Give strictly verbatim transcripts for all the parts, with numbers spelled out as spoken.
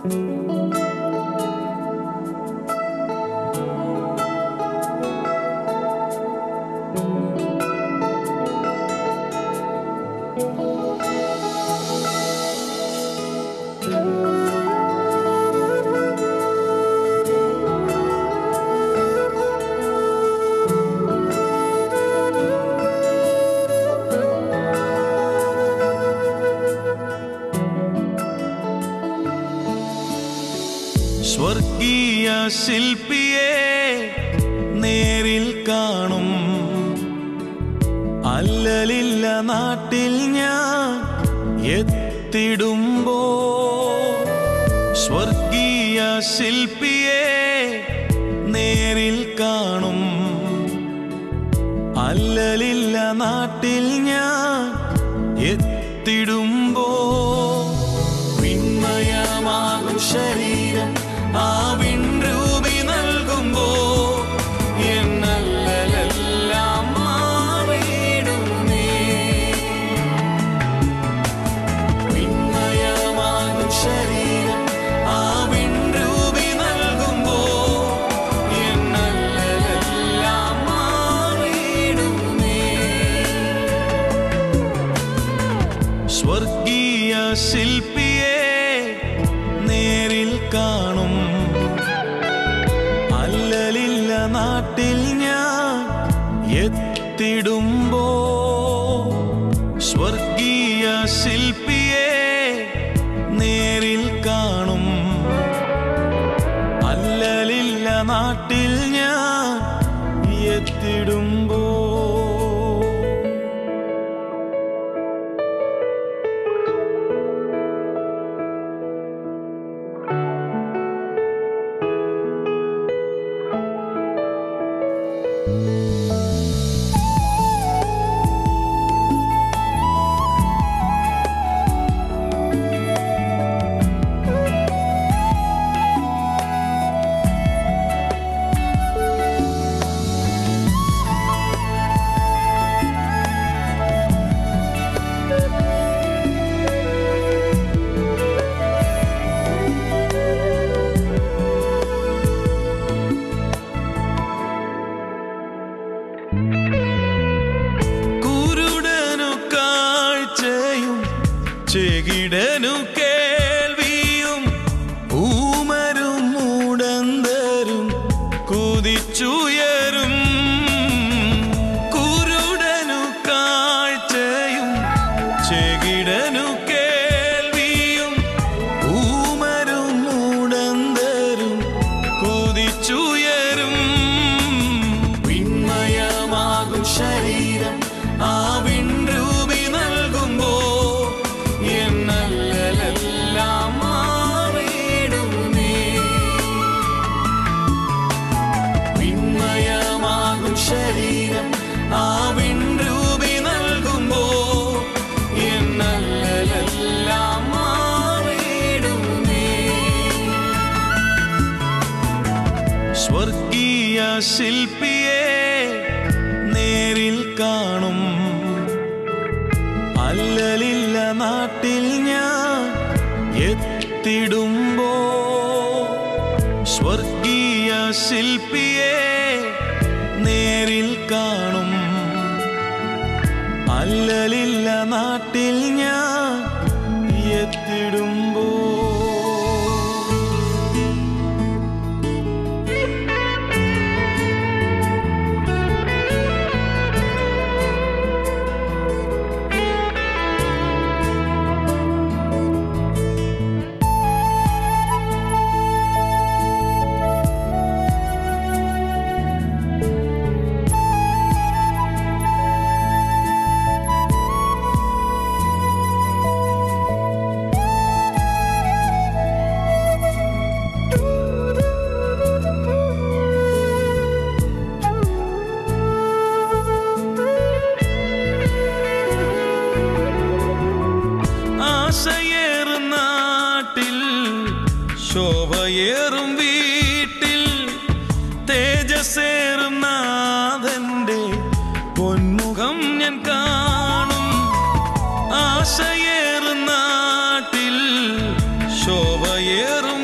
സ്വർഗീയ ശില്പിയെ നേരിൽ കാണും അല്ലലില്ല നാട്ടിൽ ഞാൻ എത്തിടുമ്പോ സ്വർഗീയ ശില്പിയെ നേരിൽ കാണും അല്ലലില്ല നാട്ടിൽ ഞാൻ എത്തിടുമ്പോ വിണ്മയമാകും ശരീരം ആ വിൺരൂപി നൽകുമ്പോ എന്നല്ലെല്ലാം മാറിയിടുന്നേ വിണ്മയമാകും ശരീരം ആ വിൺരൂപി നൽകുമ്പോ എന്നല്ലെല്ലാം മാറിയിടുന്നേ സ്വർഗീയ ശില്പിയെ നേരിൽ കാണും അല്ലലില്ല നാട്ടിൽ ഞാൻ എത്തിടുമ്പോ സ്വർഗീയ ശില്പിയെ നേരിൽ കാണും അല്ലലില്ല നാട്ടിൽ ഞാൻ എത്തിടുമ്പോ ചെകിടനു കേൾവിയും ഊമരും മൂടന്തരും കുതിച്ചുയരും കുരുടനു കാഴ്ചയും ചെകിടനു കേൾവിയും ഊമരും മൂടന്തരും കുതിച്ചുയരും വിണ്മയമാകും ശരീരം ആ വിൺരൂപി നൽകുമ്പോ എന്നല്ലെല്ലാം മാറിയിടുന്നേ വിണ്മയമാകും ശരീരം ആ വിൺരൂപി നൽകുമ്പോ എന്നല്ലെല്ലാം മാറിയിടുന്നേ സ്വർഗീയ ശില്പിയെ നേരിൽ കാണും അല്ലലില്ല നാട്ടിൽ ഞാൻ എത്തിടുമ്പോ സ്വർഗീയ ശില്പിയെ നേരിൽ കാണും അല്ലലില്ല നാട്ടിൽ ഞാൻ എത്തിടുമ്പോ ആശയേറും നാട്ടിൽ ശോഭയേറും വീട്ടിൽ തേജസ്സേറും നാഥന്റെ പൊന്മുഖം ഞാൻ കാണും ആശയേറും നാട്ടിൽ ശോഭയേറും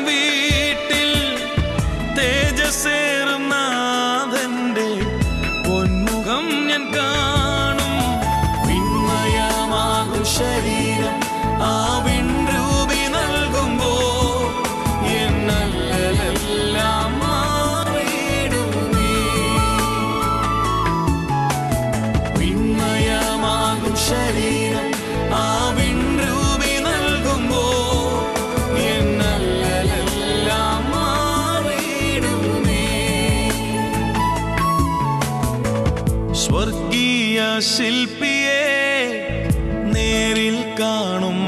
ശില്പിയെ നേരിൽ കാണും.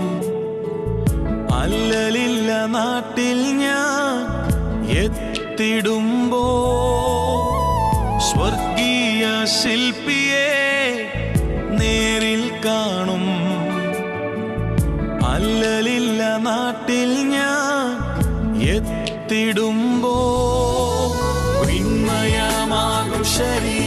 അല്ലലില്ല നാട്ടിൽ ഞാൻ എത്തിടുമ്പോ സ്വർഗീയ ശില്പിയെ നേരിൽ കാണും. അല്ലലില്ല നാട്ടിൽ ഞാൻ എത്തിടുമ്പോ വിണ്മയമാകും ശരീരം